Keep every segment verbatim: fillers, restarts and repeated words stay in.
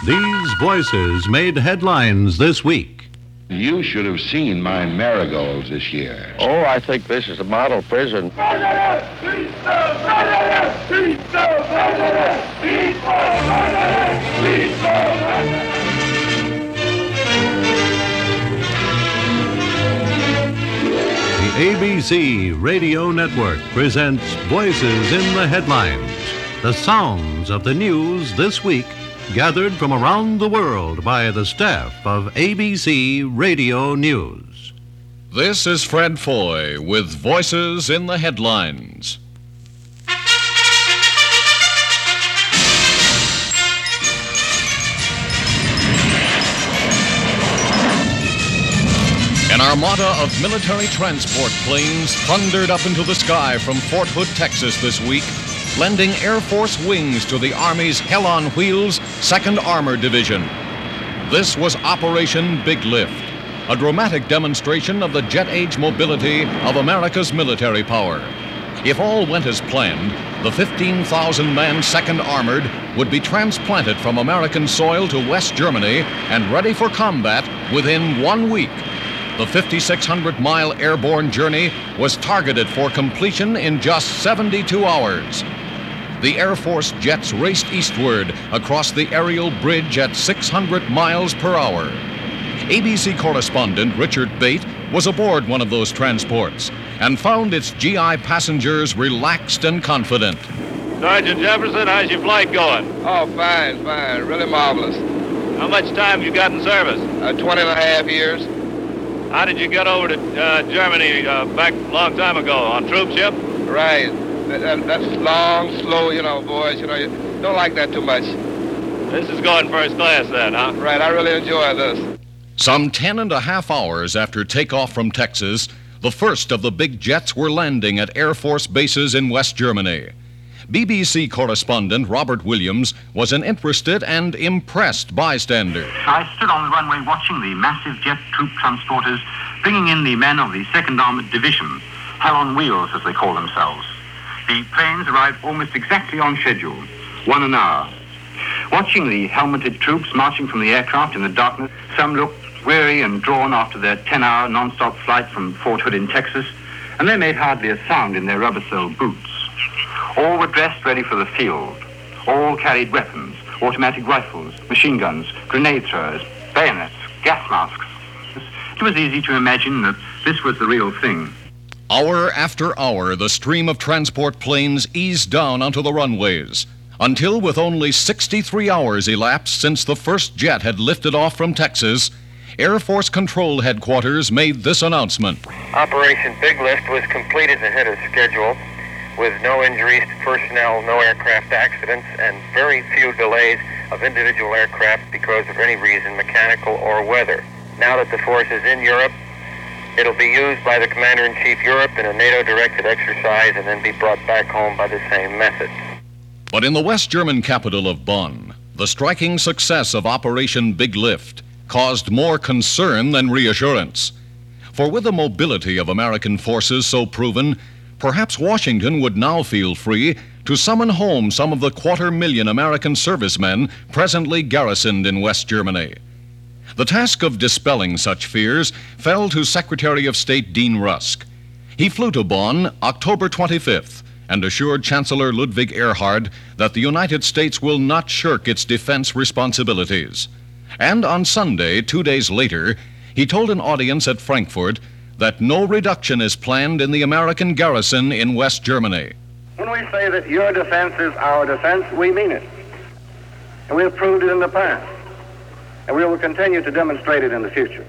These voices made headlines this week. You should have seen my marigolds this year. Oh, I think this is a model prison. The A B C Radio Network presents Voices in the Headlines, the sounds of the news this week, gathered from around the world by the staff of A B C Radio News. This is Fred Foy with Voices in the Headlines. An armada of military transport planes thundered up into the sky from Fort Hood, Texas this week, lending Air Force wings to the Army's Hell on Wheels second Armored Division. This was Operation Big Lift, a dramatic demonstration of the jet-age mobility of America's military power. If all went as planned, the fifteen thousand man second Armored would be transplanted from American soil to West Germany and ready for combat within one week. The fifty-six hundred mile airborne journey was targeted for completion in just seventy-two hours. The Air Force jets raced eastward across the aerial bridge at six hundred miles per hour. A B C correspondent Richard Bate was aboard one of those transports and found its G I passengers relaxed and confident. Sergeant Jefferson, how's your flight going? Oh, fine, fine. Really marvelous. How much time have you got in service? Uh, twenty and a half years. How did you get over to uh, Germany uh, back a long time ago? On troop ship? Right. That, that, that's long, slow, you know, boys. You know, you don't like that too much. This is going first class then, huh? Right, I really enjoy this. Some ten and a half hours after takeoff from Texas, the first of the big jets were landing at Air Force bases in West Germany. B B C correspondent Robert Williams was an interested and impressed bystander. I stood on the runway watching the massive jet troop transporters bringing in the men of the second Armored Division, Hell on Wheels as they call themselves. The planes arrived almost exactly on schedule, one an hour. Watching the helmeted troops marching from the aircraft in the darkness, some looked weary and drawn after their ten-hour non-stop flight from Fort Hood in Texas, and they made hardly a sound in their rubber-soled boots. All were dressed ready for the field. All carried weapons, automatic rifles, machine guns, grenade throwers, bayonets, gas masks. It was easy to imagine that this was the real thing. Hour after hour, the stream of transport planes eased down onto the runways, until with only sixty-three hours elapsed since the first jet had lifted off from Texas, Air Force Control Headquarters made this announcement. Operation Big Lift was completed ahead of schedule, with no injuries to personnel, no aircraft accidents, and very few delays of individual aircraft because of any reason, mechanical or weather. Now that the force is in Europe, it'll be used by the Commander-in-Chief Europe in a NATO-directed exercise and then be brought back home by the same method. But in the West German capital of Bonn, the striking success of Operation Big Lift caused more concern than reassurance. For with the mobility of American forces so proven, perhaps Washington would now feel free to summon home some of the quarter million American servicemen presently garrisoned in West Germany. The task of dispelling such fears fell to Secretary of State Dean Rusk. He flew to Bonn October twenty-fifth and assured Chancellor Ludwig Erhard that the United States will not shirk its defense responsibilities. And on Sunday, two days later, he told an audience at Frankfurt that no reduction is planned in the American garrison in West Germany. When we say that your defense is our defense, we mean it. And we have proved it in the past. And we will continue to demonstrate it in the future.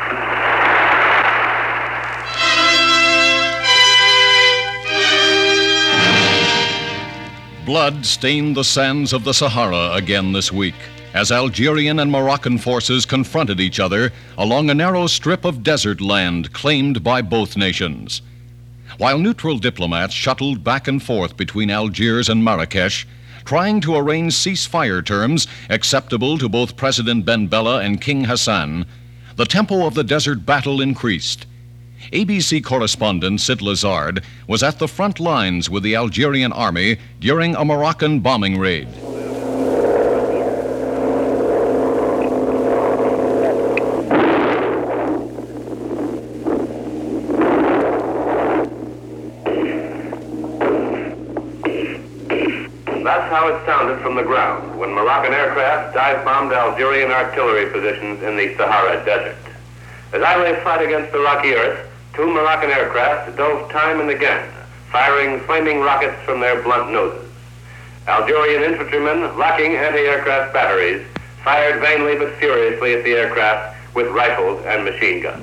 Blood stained the sands of the Sahara again this week, as Algerian and Moroccan forces confronted each other along a narrow strip of desert land claimed by both nations. While neutral diplomats shuttled back and forth between Algiers and Marrakesh, trying to arrange ceasefire terms acceptable to both President Ben Bella and King Hassan, the tempo of the desert battle increased. A B C correspondent Sid Lazard was at the front lines with the Algerian army during a Moroccan bombing raid. that's how it sounded from the ground when Moroccan aircraft dive-bombed Algerian artillery positions in the Sahara Desert. As I lay flat against the rocky earth, two Moroccan aircraft dove time and again, firing flaming rockets from their blunt noses. Algerian infantrymen, lacking anti-aircraft batteries, fired vainly but furiously at the aircraft with rifles and machine guns.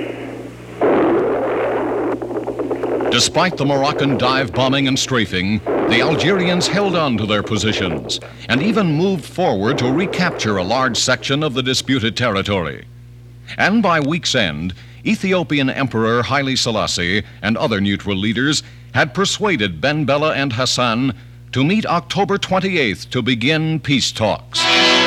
Despite the Moroccan dive bombing and strafing, the Algerians held on to their positions and even moved forward to recapture a large section of the disputed territory. And by week's end, Ethiopian Emperor Haile Selassie and other neutral leaders had persuaded Ben Bella and Hassan to meet October twenty-eighth to begin peace talks.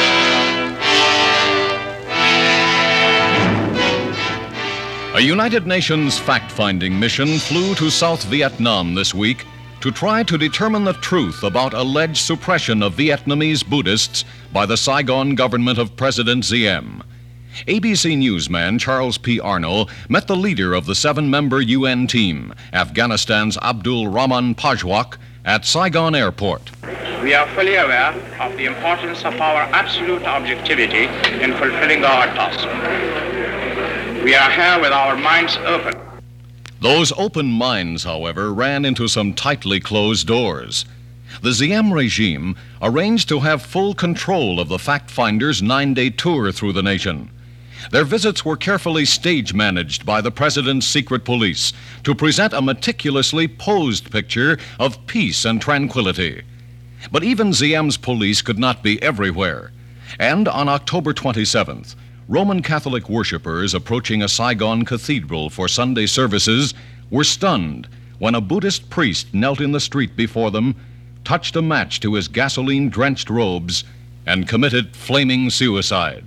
A United Nations fact-finding mission flew to South Vietnam this week to try to determine the truth about alleged suppression of Vietnamese Buddhists by the Saigon government of President Diem. A B C newsman Charles P. Arno met the leader of the seven-member U N team, Afghanistan's Abdul Rahman Pajwak, at Saigon Airport. We are fully aware of the importance of our absolute objectivity in fulfilling our task. We are here with our minds open. Those open minds, however, ran into some tightly closed doors. The Diem regime arranged to have full control of the fact-finders' nine-day tour through the nation. Their visits were carefully stage-managed by the president's secret police to present a meticulously posed picture of peace and tranquility. But even Diem's police could not be everywhere. And on October twenty-seventh, Roman Catholic worshippers approaching a Saigon cathedral for Sunday services were stunned when a Buddhist priest knelt in the street before them, touched a match to his gasoline-drenched robes, and committed flaming suicide.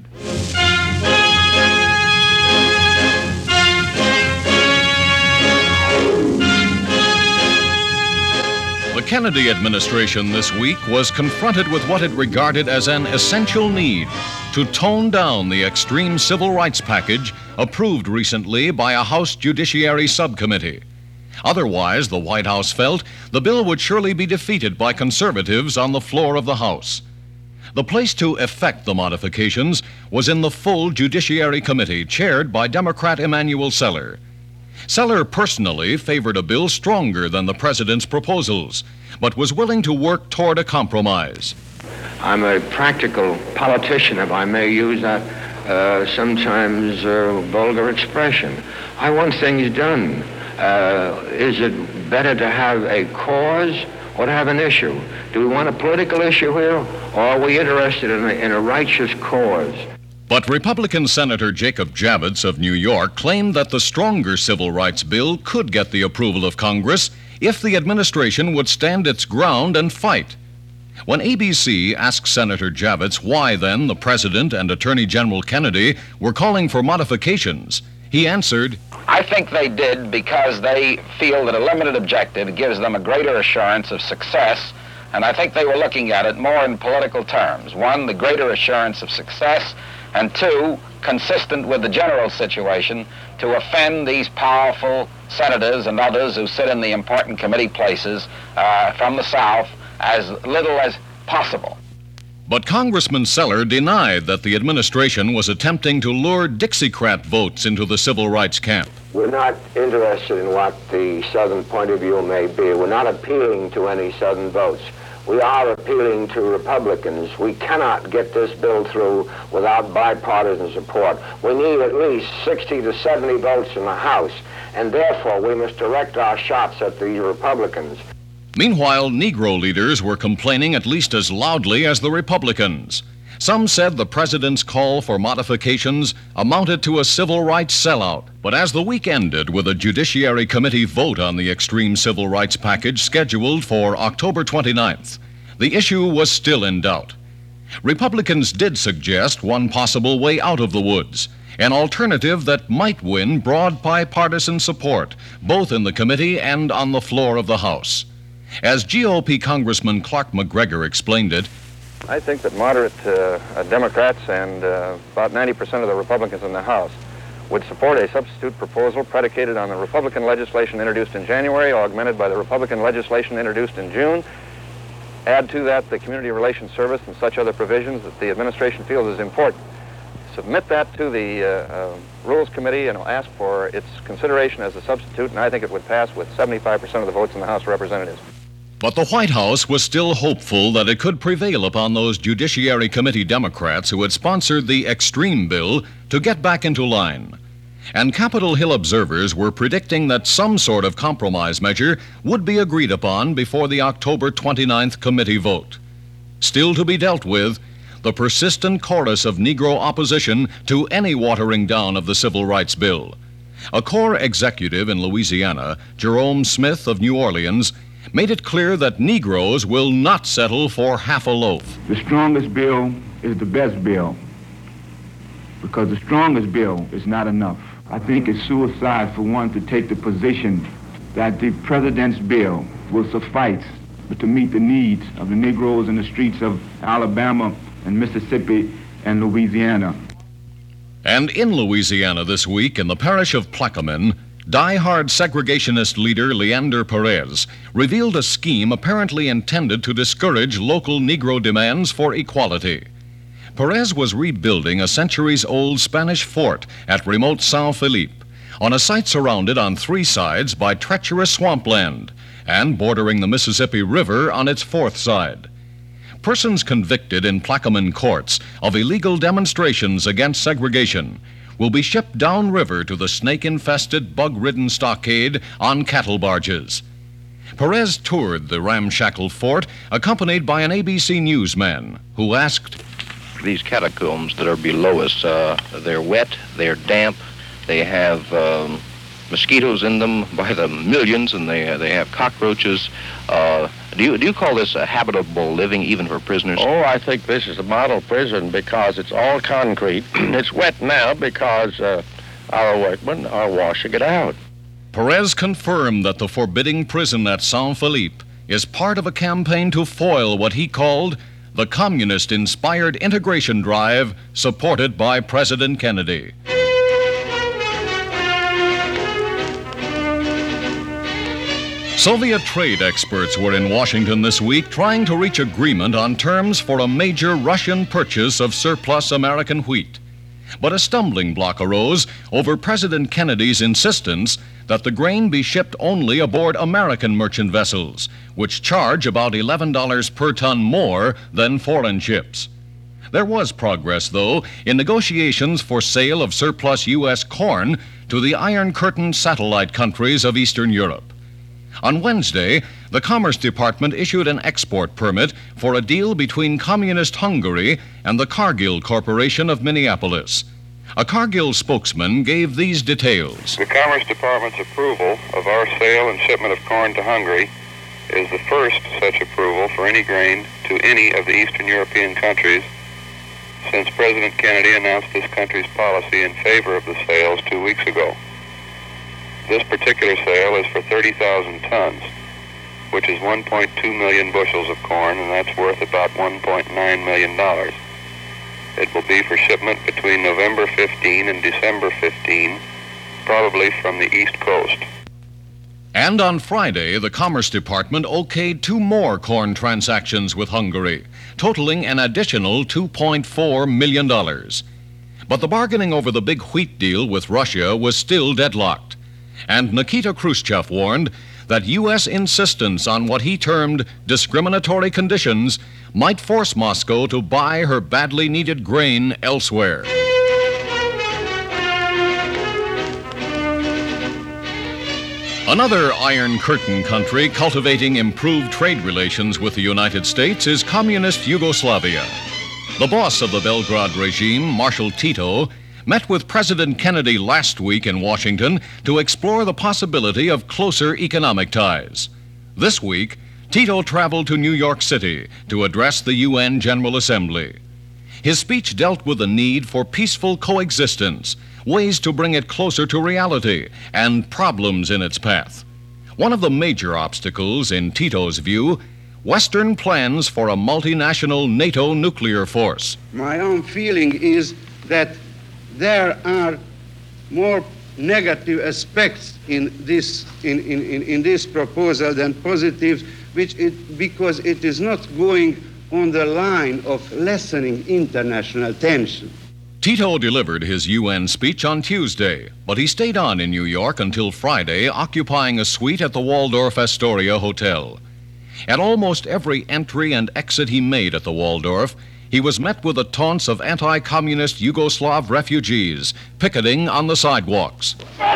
The Kennedy administration this week was confronted with what it regarded as an essential need to tone down the extreme civil rights package approved recently by a House Judiciary Subcommittee. Otherwise, the White House felt, the bill would surely be defeated by conservatives on the floor of the House. The place to effect the modifications was in the full Judiciary Committee, chaired by Democrat Emanuel Seller. Seller personally favored a bill stronger than the president's proposals, but was willing to work toward a compromise. I'm a practical politician, if I may use that uh, sometimes uh, vulgar expression. I want things done. Uh, is it better to have a cause or to have an issue? Do we want a political issue here, or are we interested in a, in a righteous cause? But Republican Senator Jacob Javits of New York claimed that the stronger civil rights bill could get the approval of Congress if the administration would stand its ground and fight. When A B C asked Senator Javits why then the President and Attorney General Kennedy were calling for modifications, he answered, I think they did because they feel that a limited objective gives them a greater assurance of success, and I think they were looking at it more in political terms. One, the greater assurance of success, and two, consistent with the general situation, to offend these powerful senators and others who sit in the important committee places uh, from the South as little as possible. But Congressman Seller denied that the administration was attempting to lure Dixiecrat votes into the civil rights camp. We're not interested in what the Southern point of view may be. We're not appealing to any Southern votes. We are appealing to Republicans. We cannot get this bill through without bipartisan support. We need at least sixty to seventy votes in the House, and therefore we must direct our shots at the Republicans. Meanwhile, Negro leaders were complaining at least as loudly as the Republicans. Some said the president's call for modifications amounted to a civil rights sellout. But as the week ended with a Judiciary Committee vote on the extreme civil rights package scheduled for October twenty-ninth, the issue was still in doubt. Republicans did suggest one possible way out of the woods, an alternative that might win broad bipartisan support, both in the committee and on the floor of the House. As G O P Congressman Clark McGregor explained it, I think that moderate uh, Democrats and uh, about ninety percent of the Republicans in the House would support a substitute proposal predicated on the Republican legislation introduced in January, augmented by the Republican legislation introduced in June, Add to that the Community Relations Service and such other provisions that the administration feels is important. Submit that to the uh, uh, Rules Committee and ask for its consideration as a substitute, and I think it would pass with seventy-five percent of the votes in the House of Representatives. But the White House was still hopeful that it could prevail upon those Judiciary Committee Democrats who had sponsored the extreme bill to get back into line. And Capitol Hill observers were predicting that some sort of compromise measure would be agreed upon before the October twenty-ninth committee vote. Still to be dealt with, the persistent chorus of Negro opposition to any watering down of the Civil Rights Bill. A Corps executive in Louisiana, Jerome Smith of New Orleans, made it clear that Negroes will not settle for half a loaf. The strongest bill is the best bill, because the strongest bill is not enough. I think it's suicide for one to take the position that the president's bill will suffice to meet the needs of the Negroes in the streets of Alabama and Mississippi and Louisiana. And in Louisiana this week, in the parish of Plaquemine, die-hard segregationist leader Leander Perez revealed a scheme apparently intended to discourage local Negro demands for equality. Perez was rebuilding a centuries-old Spanish fort at remote San Felipe, on a site surrounded on three sides by treacherous swampland and bordering the Mississippi River on its fourth side. Persons convicted in Plaquemine courts of illegal demonstrations against segregation will be shipped downriver to the snake-infested, bug-ridden stockade on cattle barges. Perez toured the ramshackle fort, accompanied by an A B C newsman, who asked, "These catacombs that are below us, uh, they're wet, they're damp, they have um, mosquitoes in them by the millions, and they they have cockroaches. Uh, do you do you call this a habitable living even for prisoners?" Oh, I think this is a model prison because it's all concrete. It's wet now because uh, our workmen are washing it out. Perez confirmed that the forbidding prison at San Felipe is part of a campaign to foil what he called the communist-inspired integration drive supported by President Kennedy. Soviet trade experts were in Washington this week trying to reach agreement on terms for a major Russian purchase of surplus American wheat. But a stumbling block arose over President Kennedy's insistence that the grain be shipped only aboard American merchant vessels, which charge about eleven dollars per ton more than foreign ships. There was progress, though, in negotiations for sale of surplus U S corn to the Iron Curtain satellite countries of Eastern Europe. On Wednesday, the Commerce Department issued an export permit for a deal between Communist Hungary and the Cargill Corporation of Minneapolis. A Cargill spokesman gave these details. The Commerce Department's approval of our sale and shipment of corn to Hungary is the first such approval for any grain to any of the Eastern European countries since President Kennedy announced this country's policy in favor of the sales two weeks ago. This particular sale is for thirty thousand tons, which is one point two million bushels of corn, and that's worth about one point nine million dollars. It will be for shipment between November fifteenth and December fifteenth, probably from the East Coast. And on Friday, the Commerce Department okayed two more corn transactions with Hungary, totaling an additional two point four million dollars. But the bargaining over the big wheat deal with Russia was still deadlocked. And Nikita Khrushchev warned that U S insistence on what he termed discriminatory conditions might force Moscow to buy her badly needed grain elsewhere. Another Iron Curtain country cultivating improved trade relations with the United States is communist Yugoslavia. The boss of the Belgrade regime, Marshal Tito, met with President Kennedy last week in Washington to explore the possibility of closer economic ties. This week, Tito traveled to New York City to address the U N General Assembly. His speech dealt with the need for peaceful coexistence, ways to bring it closer to reality, and problems in its path. One of the major obstacles, in Tito's view, Western plans for a multinational NATO nuclear force. My own feeling is that there are more negative aspects in this, in, in, in this proposal than positives. which it, because it is not going on the line of lessening international tension. Tito delivered his U N speech on Tuesday, but he stayed on in New York until Friday, occupying a suite at the Waldorf Astoria Hotel. At almost every entry and exit he made at the Waldorf, he was met with the taunts of anti-communist Yugoslav refugees picketing on the sidewalks.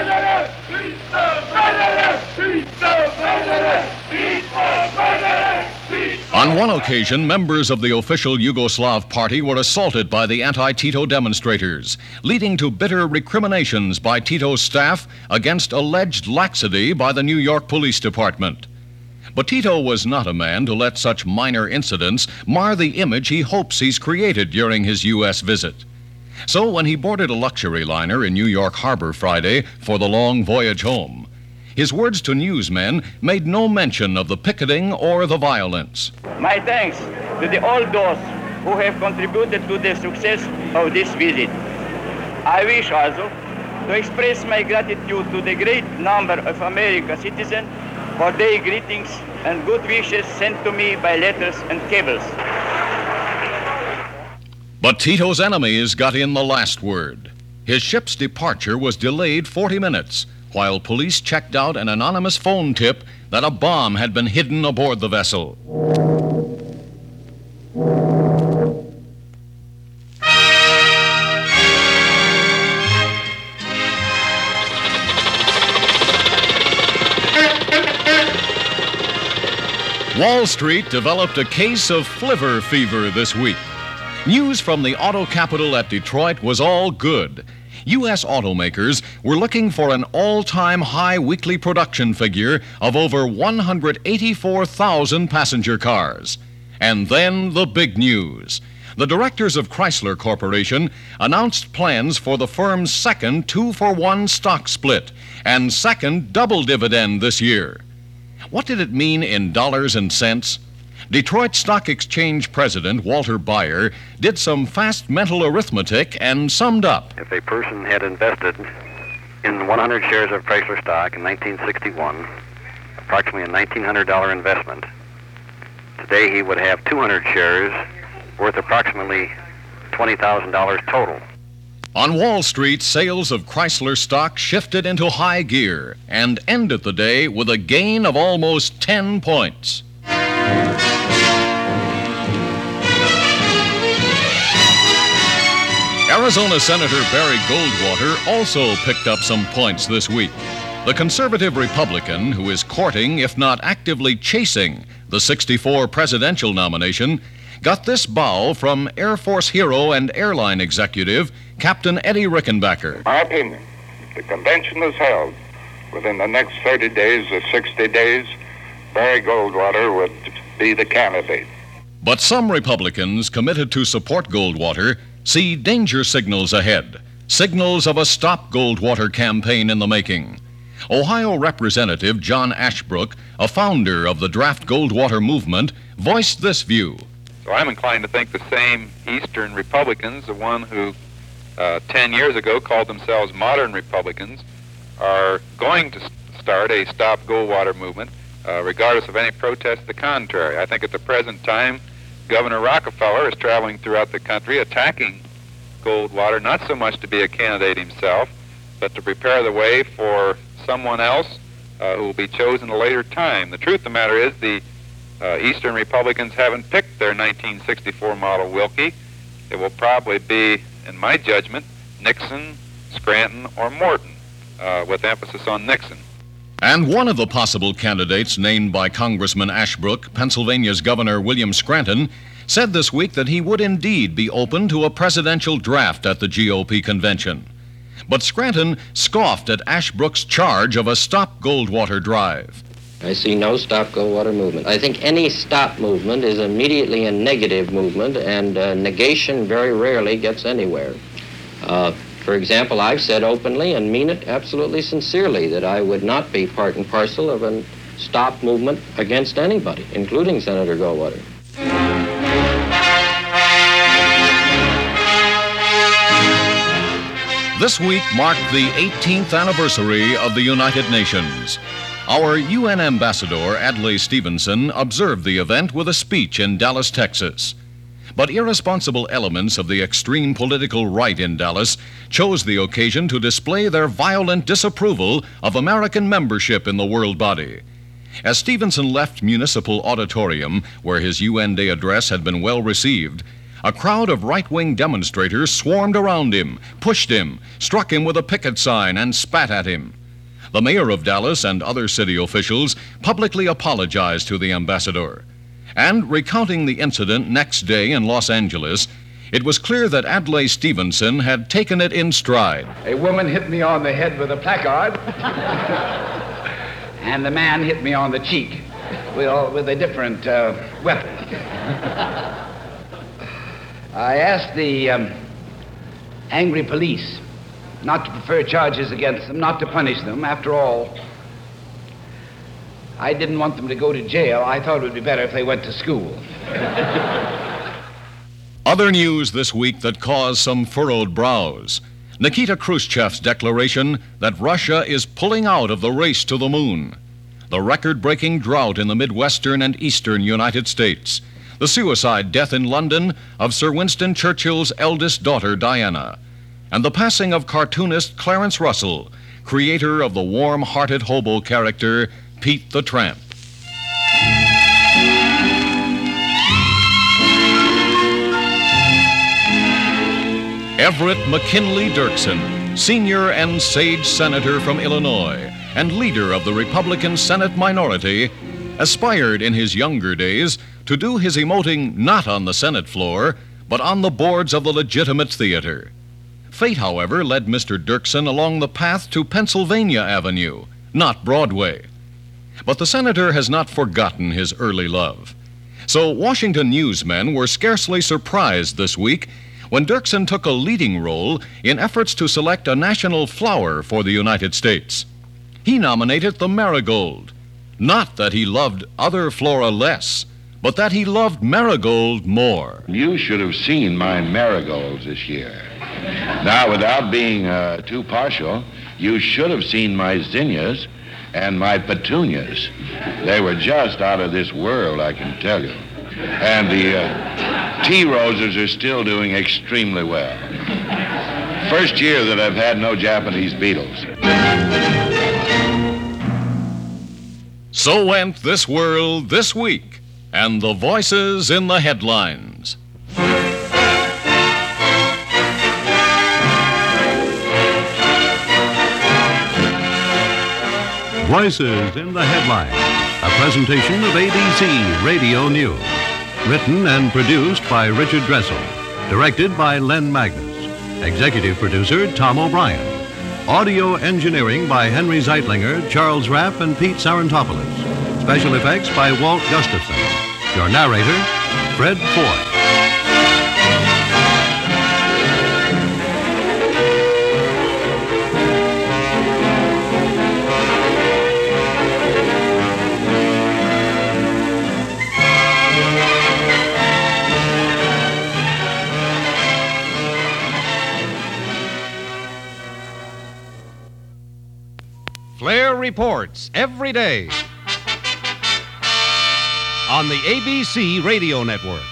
On one occasion, members of the official Yugoslav party were assaulted by the anti-Tito demonstrators, leading to bitter recriminations by Tito's staff against alleged laxity by the New York Police Department. But Tito was not a man to let such minor incidents mar the image he hopes he's created during his U S visit. So when he boarded a luxury liner in New York Harbor Friday for the long voyage home, his words to newsmen made no mention of the picketing or the violence. My thanks to the, all those who have contributed to the success of this visit. I wish also to express my gratitude to the great number of American citizens for their greetings and good wishes sent to me by letters and cables. But Tito's enemies got in the last word. His ship's departure was delayed forty minutes, while police checked out an anonymous phone tip that a bomb had been hidden aboard the vessel. Wall Street developed a case of flivver fever this week. News from the auto capital at Detroit was all good. U S automakers were looking for an all-time high weekly production figure of over one hundred eighty-four thousand passenger cars. And then the big news. The directors of Chrysler Corporation announced plans for the firm's second two-for-one stock split and second double dividend this year. What did it mean in dollars and cents? Detroit Stock Exchange President Walter Beyer did some fast mental arithmetic and summed up. If a person had invested in one hundred shares of Chrysler stock in nineteen sixty-one, approximately a nineteen hundred dollars investment, today he would have two hundred shares worth approximately twenty thousand dollars total. On Wall Street, sales of Chrysler stock shifted into high gear and ended the day with a gain of almost ten points. Arizona Senator Barry Goldwater also picked up some points this week. The conservative Republican, who is courting, if not actively chasing, the sixty-four presidential nomination, got this bow from Air Force hero and airline executive Captain Eddie Rickenbacker. In my opinion, if the convention is held within the next thirty days or sixty days, Barry Goldwater would be the candidate. But some Republicans committed to support Goldwater see danger signals ahead, signals of a Stop Goldwater campaign in the making. Ohio Representative John Ashbrook, a founder of the Draft Goldwater movement, voiced this view. So I'm inclined to think the same Eastern Republicans, the one who uh, ten years ago called themselves modern Republicans, are going to start a Stop Goldwater movement, uh, regardless of any protest to the contrary. I think at the present time, Governor Rockefeller is traveling throughout the country attacking Goldwater, not so much to be a candidate himself, but to prepare the way for someone else uh, who will be chosen at a later time. The truth of the matter is the uh, Eastern Republicans haven't picked their nineteen sixty-four model Wilkie. It will probably be, in my judgment, Nixon, Scranton, or Morton, uh, with emphasis on Nixon. And one of the possible candidates named by Congressman Ashbrook, Pennsylvania's Governor William Scranton, said this week that he would indeed be open to a presidential draft at the G O P convention. But Scranton scoffed at Ashbrook's charge of a Stop Goldwater drive. I see no Stop Goldwater movement. I think any stop movement is immediately a negative movement, and uh, negation very rarely gets anywhere. Uh, For example, I've said openly and mean it absolutely sincerely that I would not be part and parcel of a stop movement against anybody, including Senator Goldwater. This week marked the eighteenth anniversary of the United Nations. Our U N ambassador, Adlai Stevenson, observed the event with a speech in Dallas, Texas. But irresponsible elements of the extreme political right in Dallas chose the occasion to display their violent disapproval of American membership in the world body. As Stevenson left Municipal Auditorium, where his U N Day address had been well received, a crowd of right-wing demonstrators swarmed around him, pushed him, struck him with a picket sign, and spat at him. The mayor of Dallas and other city officials publicly apologized to the ambassador. And recounting the incident next day in Los Angeles, it was clear that Adlai Stevenson had taken it in stride. A woman hit me on the head with a placard, and the man hit me on the cheek with, with a different uh, weapon. I asked the um, angry police not to prefer charges against them, not to punish them. After all, I didn't want them to go to jail. I thought it would be better if they went to school. Other news this week that caused some furrowed brows. Nikita Khrushchev's declaration that Russia is pulling out of the race to the moon. The record-breaking drought in the Midwestern and Eastern United States. The suicide death in London of Sir Winston Churchill's eldest daughter, Diana. And the passing of cartoonist Clarence Russell, creator of the warm-hearted hobo character Pete the Tramp. Everett McKinley Dirksen, senior and sage senator from Illinois and leader of the Republican Senate minority, aspired in his younger days to do his emoting not on the Senate floor, but on the boards of the legitimate theater. Fate, however, led Mister Dirksen along the path to Pennsylvania Avenue, not Broadway. But the senator has not forgotten his early love. So Washington newsmen were scarcely surprised this week when Dirksen took a leading role in efforts to select a national flower for the United States. He nominated the marigold. Not that he loved other flora less, but that he loved marigold more. You should have seen my marigolds this year. Now, without being uh, too partial, you should have seen my zinnias and my petunias. They were just out of this world, I can tell you. And the uh, tea roses are still doing extremely well. First year that I've had no Japanese beetles. So went this world this week, and the voices in the headlines. Voices in the Headlines, a presentation of A B C Radio News. Written and produced by Richard Dressel. Directed by Len Magnus. Executive producer Tom O'Brien. Audio engineering by Henry Zeitlinger, Charles Rapp, and Pete Sarantopoulos. Special effects by Walt Gustafson. Your narrator, Fred Foy. Flair reports every day on the A B C Radio Network.